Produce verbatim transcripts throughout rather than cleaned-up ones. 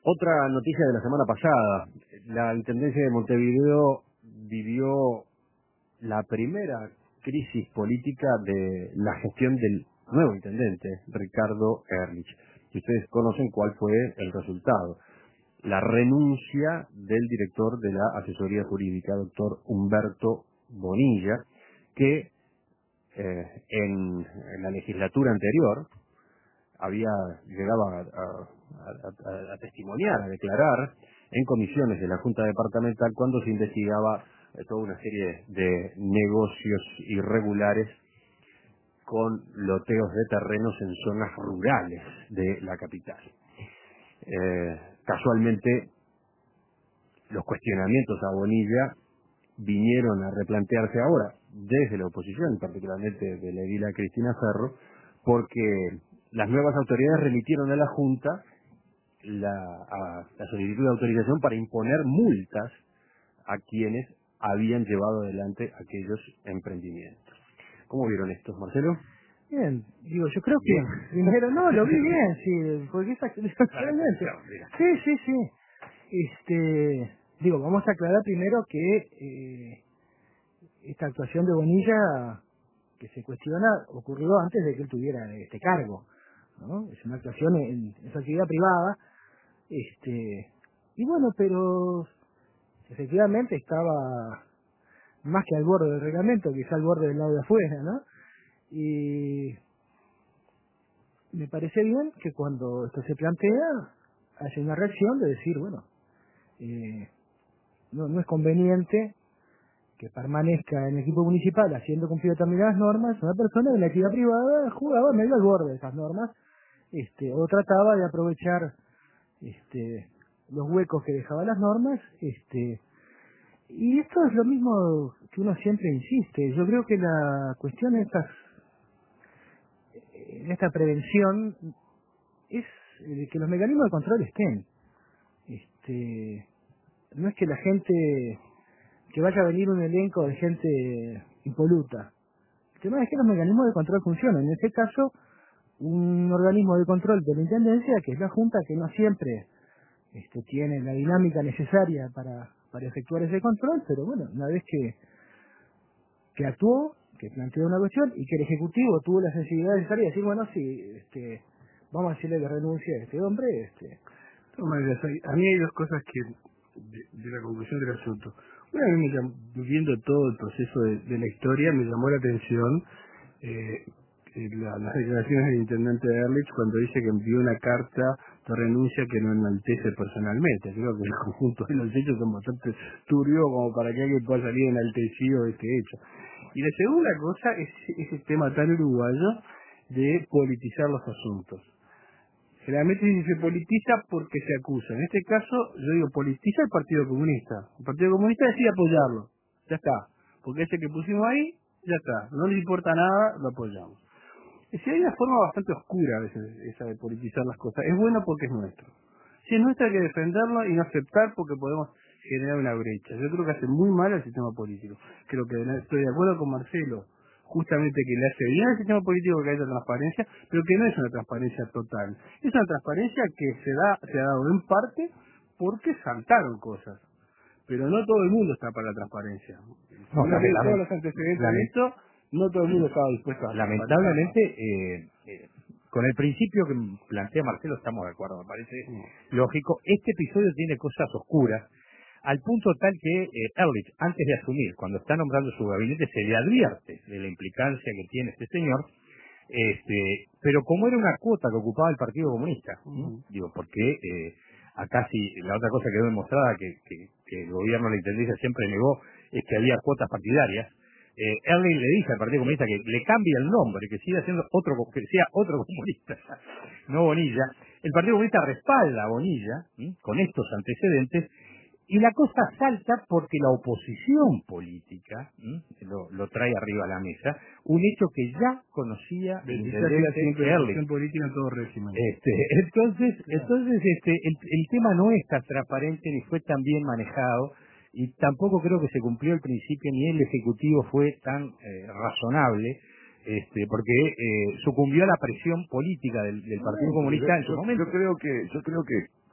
Otra noticia de la semana pasada, la Intendencia de Montevideo vivió la primera crisis política de la gestión del nuevo intendente, Ricardo Ehrlich. Si ustedes conocen cuál fue el resultado, la renuncia del director de la asesoría jurídica, doctor Humberto Bonilla, que eh, en, en la legislatura anterior había llegado a, a, a, a, a testimoniar, a declarar en comisiones de la Junta Departamental cuando se investigaba eh, toda una serie de negocios irregulares con loteos de terrenos en zonas rurales de la capital. Eh, casualmente, los cuestionamientos a Bonilla vinieron a replantearse ahora desde la oposición, particularmente de la edila Cristina Ferro, porque las nuevas autoridades remitieron a la Junta la, a, la solicitud de autorización para imponer multas a quienes habían llevado adelante aquellos emprendimientos. ¿Cómo vieron esto, Marcelo? Bien, digo, yo creo Bien. que primero no, lo vi bien, sí, porque esa realmente. Sí, sí, sí. Este, digo, vamos a aclarar primero que eh, esta actuación de Bonilla que se cuestiona ocurrió antes de que él tuviera este cargo, ¿no? Es una actuación en, en su actividad privada, este, y bueno, pero efectivamente estaba más que al borde del reglamento, quizá al borde del lado de afuera, ¿no? Y me parece bien que cuando esto se plantea haya una reacción de decir, bueno, eh, no, no es conveniente que permanezca en el equipo municipal haciendo cumplir determinadas normas una persona de la actividad privada jugaba medio al borde de esas normas, este, o trataba de aprovechar este, los huecos que dejaban las normas, este, y esto es lo mismo que uno siempre insiste. Yo creo que la cuestión de estas en esta prevención es eh, que los mecanismos de control estén. Este, no es que la gente, que vaya a venir un elenco de gente impoluta. El tema es que los mecanismos de control funcionan. En este caso, un organismo de control de la Intendencia, que es la Junta, que no siempre este, tiene la dinámica necesaria para, para efectuar ese control, pero bueno, una vez que, que actuó, que planteó una cuestión y que el Ejecutivo tuvo la sensibilidad necesaria de decir, bueno, sí, este, vamos a decirle que renuncie a este hombre. Este. No, María, a mí hay dos cosas que de, de la conclusión del asunto. Una vez, me llam, viendo todo el proceso de, de la historia, me llamó la atención eh, la, las declaraciones del intendente de Ehrlich cuando dice que envió una carta de renuncia que no enaltece personalmente. Creo que el conjunto de los hechos son bastante turbios como para que alguien pueda salir enaltecido de este hecho. Y la segunda cosa es ese tema tan uruguayo de politizar los asuntos. Generalmente se politiza porque se acusa. En este caso, yo digo, politiza el Partido Comunista. El Partido Comunista decide apoyarlo. Ya está. Porque ese que pusimos ahí, ya está. No le importa nada, lo apoyamos. Y si hay una forma bastante oscura a veces esa de politizar las cosas. Es bueno porque es nuestro. Si es nuestro hay que defenderlo y no aceptar porque podemos generar una brecha. Yo creo que hace muy mal al sistema político. Creo que estoy de acuerdo con Marcelo, justamente que le hace bien al sistema político que haya transparencia, pero que no es una transparencia total. Es una transparencia que se da se ha dado en parte porque saltaron cosas. Pero no todo el mundo está para la transparencia. No, Una vez todos los lamentablemente, antecedentes de esto, no todo el mundo estaba dispuesto a lamentablemente eh, eh, con el principio que plantea Marcelo estamos de acuerdo, me parece sí. lógico. Este episodio tiene cosas oscuras, al punto tal que eh, Ehrlich, antes de asumir, cuando está nombrando su gabinete, se le advierte de la implicancia que tiene este señor, este, pero como era una cuota que ocupaba el Partido Comunista, Uh-huh. digo, porque eh, acá sí, la otra cosa que quedó demostrada que, que, que el gobierno de la Intendencia siempre negó es que había cuotas partidarias. Eh, Ehrlich le dice al Partido Comunista que le cambie el nombre, que siga siendo otro, que sea otro comunista, no Bonilla. El Partido Comunista respalda a Bonilla, ¿sí?, con estos antecedentes, y la cosa salta porque la oposición política ¿sí?, lo, lo trae arriba a la mesa, un hecho que ya conocía el intendente Ehrlich. Política en todo régimen. Este, entonces, claro. entonces este, el, el tema no es tan transparente ni fue tan bien manejado, y tampoco creo que se cumplió el principio ni el Ejecutivo fue tan eh, razonable, este, porque eh, sucumbió a la presión política del, del Partido no, Comunista yo, en su yo, momento. yo creo que yo creo que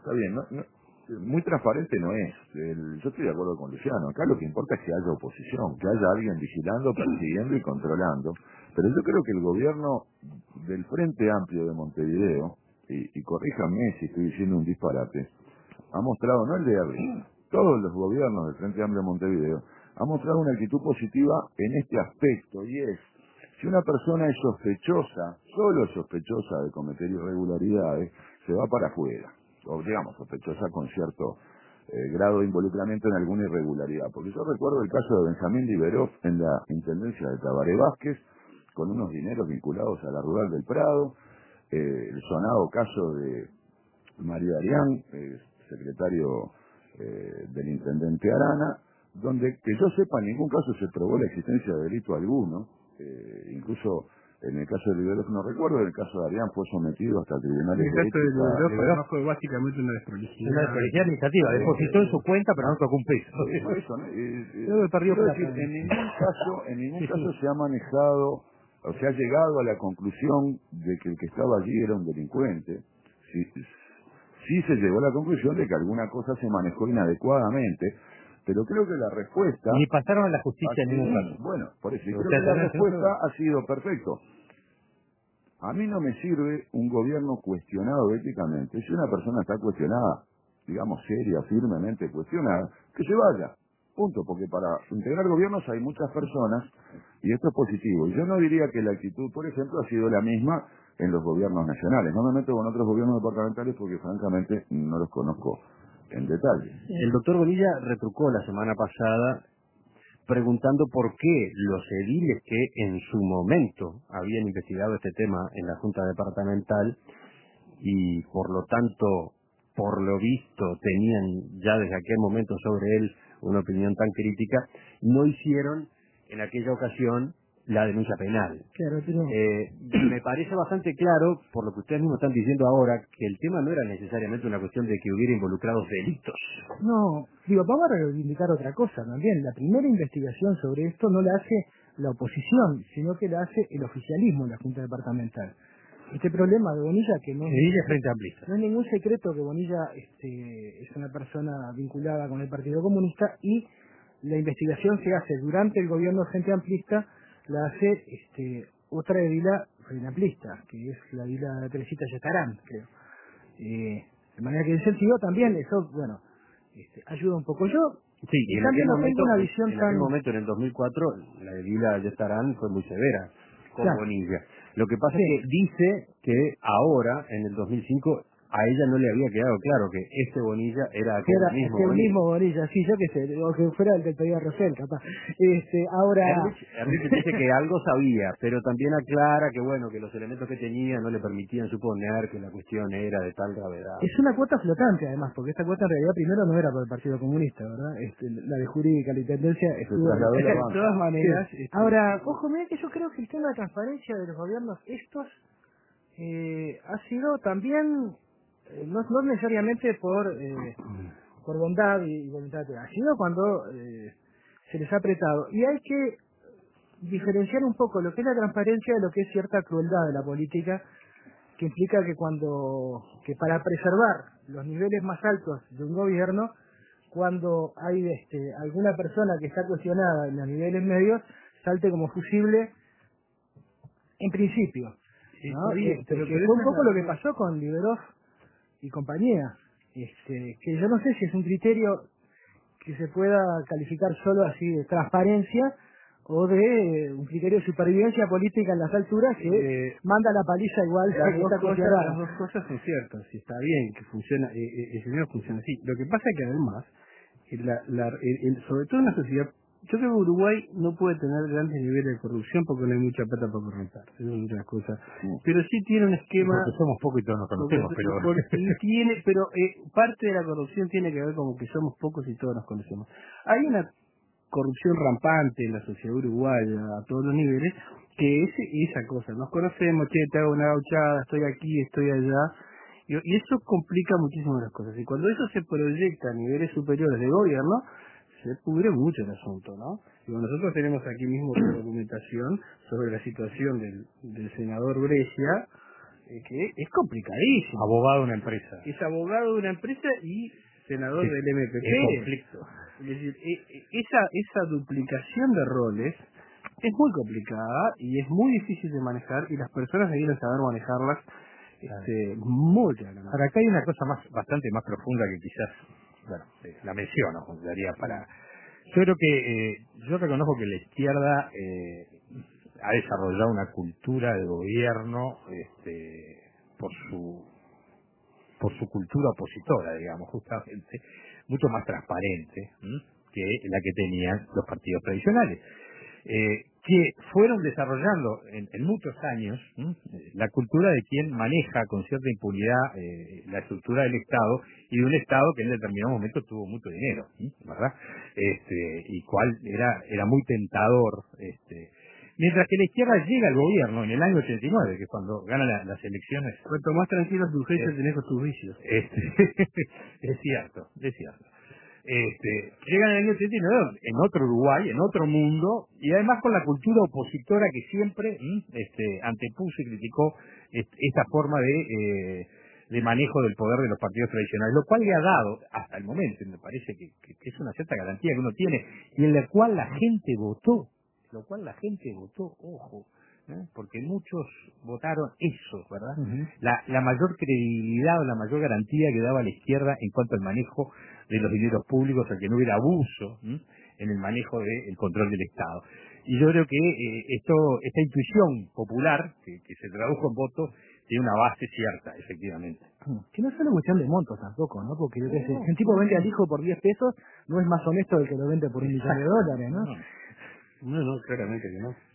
está bien, no, no, muy transparente no es. El, yo estoy de acuerdo con Luciano. Acá lo que importa es que haya oposición, que haya alguien vigilando, persiguiendo y controlando. Pero yo creo que el gobierno del Frente Amplio de Montevideo, y, y corríjanme si estoy diciendo un disparate, ha mostrado, no el de arriba, todos los gobiernos del Frente Amplio de Montevideo, ha mostrado una actitud positiva en este aspecto, y es, si una persona es sospechosa, solo sospechosa de cometer irregularidades, se va para afuera, o digamos, sospechosa con cierto eh, grado de involucramiento en alguna irregularidad. Porque yo recuerdo el caso de Benjamín Liberov en la Intendencia de Tabaré Vázquez, con unos dineros vinculados a la Rural del Prado, eh, el sonado caso de María Arián, eh, secretario eh, del intendente Arana, donde, que yo sepa, en ningún caso se probó la existencia de delito alguno, eh, incluso en el caso de Liberov no recuerdo, en el caso de Arián fue sometido hasta tribunales el de caso de ética. Liberov fue básicamente una desprolijidad. Una desprolijidad administrativa, depositó en su cuenta pero no tocó un peso. Por eso, ¿no? Eh, eh, Luego perdió quiero plata. decir, en ningún caso, en ningún caso se ha manejado, o se ha llegado a la conclusión de que el que estaba allí era un delincuente. Sí, sí se llegó a la conclusión de que alguna cosa se manejó inadecuadamente, pero creo que la respuesta... Ni pasaron a la ha justicia en sido- ningún caso. Bueno, por eso, y Pero creo que ustedes la saben, ¿no? respuesta ha sido perfecto. A mí no me sirve un gobierno cuestionado éticamente. Si una persona está cuestionada, digamos seria, firmemente cuestionada, que se vaya. Punto, porque para integrar gobiernos hay muchas personas y esto es positivo. Y yo no diría que la actitud, por ejemplo, ha sido la misma en los gobiernos nacionales. No me meto con otros gobiernos departamentales porque francamente no los conozco en detalle. El doctor Bonilla retrucó la semana pasada preguntando por qué los ediles que en su momento habían investigado este tema en la Junta Departamental y por lo tanto, por lo visto, tenían ya desde aquel momento sobre él una opinión tan crítica, no hicieron en aquella ocasión la denuncia penal. Claro, pero... Eh, me parece bastante claro, por lo que ustedes mismos están diciendo ahora, que el tema no era necesariamente una cuestión de que hubiera involucrados delitos. No, digo, vamos a reivindicar otra cosa también. La primera investigación sobre esto no la hace la oposición, sino que la hace el oficialismo en la Junta Departamental. Este problema de Bonilla, que no es, Ediles frente amplista. no es ningún secreto que Bonilla este, es una persona vinculada con el Partido Comunista y la investigación se hace durante el gobierno Frente Amplista, la hace este, otra edila Frente Amplista, que es la edila Teresita Yetarán, creo. Eh, de manera que en ese sentido también eso, bueno, este, ayuda un poco. Yo Sí, y en también aquel, no momento, tengo una visión en tan... aquel momento, en el dos mil cuatro, la edila Yestarán fue muy severa con Claro. Bonilla. Lo que pasa Sí. es que dice que ahora, en el dos mil cinco, a ella no le había quedado claro que este Bonilla era que aquel era mismo que el Bonilla. mismo Bonilla, sí, yo qué sé, o que fuera el del pedido Rosell, capaz. Este, ahora... Erlich, Erlich dice que algo sabía, pero también aclara que bueno, que los elementos que tenía no le permitían suponer que la cuestión era de tal gravedad. Es una cuota flotante, además, porque esta cuota en realidad primero no era por el Partido Comunista, ¿verdad? Este, la de jurídica, la intendencia, estuvo... trasladó la de banca. todas maneras... Sí. este, Ahora, ojo, mira que yo creo que el tema de transparencia de los gobiernos estos eh, ha sido también, eh, no, no necesariamente por eh, por bondad y voluntad, ha sido cuando eh, se les ha apretado. Y hay que diferenciar un poco lo que es la transparencia de lo que es cierta crueldad de la política, que implica que cuando que para preservar los niveles más altos de un gobierno, cuando hay este, alguna persona que está cuestionada en los niveles medios, salte como fusible en principio, ¿no? Está bien, Este, pero- que pero fue un esa es poco la- lo que pasó con Liberov y compañía, este, que yo no sé si es un criterio que se pueda calificar solo así de transparencia o de eh, un criterio de supervivencia política en las alturas que Eh, manda la paliza igual Las que dos, está cosas, cuestionada. las dos cosas son ciertas, y está bien que funciona, eh, eh, el señor funciona así. Lo que pasa es que además, eh, la, la, el- el- sobre todo en la sociedad, yo creo que Uruguay no puede tener grandes niveles de corrupción porque no hay mucha plata para corromper, eso es otra cosa. Pero sí tiene un esquema... Porque somos pocos y todos nos conocemos, porque- pero... porque- y tiene, pero eh, parte de la corrupción tiene que ver con que somos pocos y todos nos conocemos. Hay una corrupción rampante en la sociedad uruguaya a todos los niveles, que es esa cosa, nos conocemos, che, te hago una gauchada, estoy aquí, estoy allá, y, y eso complica muchísimo las cosas, y cuando eso se proyecta a niveles superiores de gobierno, se pudre mucho el asunto, ¿no? Digo, nosotros tenemos aquí mismo una documentación sobre la situación del, del senador Brescia, eh, que es complicadísimo. Abogado de una empresa. Es abogado de una empresa y senador Sí, del M P P. es conflicto. Es decir, e- e- esa, esa duplicación de roles es muy complicada y es muy difícil de manejar, y las personas deberían saber manejarlas este, muy claramente. Ahora, acá hay una cosa más bastante más profunda que quizás, bueno, eh, la menciono, daría para... Yo creo que, eh, yo reconozco que la izquierda eh, ha desarrollado una cultura de gobierno este, por su por su cultura opositora, digamos, justamente, mucho más transparente, ¿m? que la que tenían los partidos tradicionales, eh, que fueron desarrollando en, en muchos años ¿m? la cultura de quien maneja con cierta impunidad eh, la estructura del Estado, y de un Estado que en determinado momento tuvo mucho dinero, ¿m? ¿verdad? Este, y cual era era muy tentador, este, mientras que la izquierda llega al gobierno en el año ochenta y nueve, que es cuando gana la, las elecciones. Cuanto más tranquilo tu jefe Eh, tenés con tus vicios. Este, es cierto, es cierto. Este, llegan en el año ochenta y nueve en otro Uruguay, en otro mundo, y además con la cultura opositora que siempre ¿m? este, antepuso y criticó este, esta forma de, eh, de manejo del poder de los partidos tradicionales, lo cual le ha dado, hasta el momento, y me parece que, que, que es una cierta garantía que uno tiene, y en la cual la gente votó, lo cual la gente votó, ojo, ¿eh? Porque muchos votaron eso, ¿verdad? Uh-huh. La, la mayor credibilidad o la mayor garantía que daba la izquierda en cuanto al manejo de los dineros públicos, a que no hubiera abuso ¿eh? en el manejo del control del Estado. Y yo creo que eh, esto, esta intuición popular, que, que se tradujo en votos, tiene una base cierta, efectivamente. Que no es una cuestión de montos tampoco, ¿no? Porque yo qué sé, si un tipo vende al hijo por diez pesos, no es más honesto del que lo vende por un millón de dólares, ¿no? No, no, claramente que no.